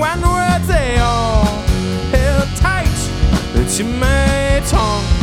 when words they all held tight to my tongue.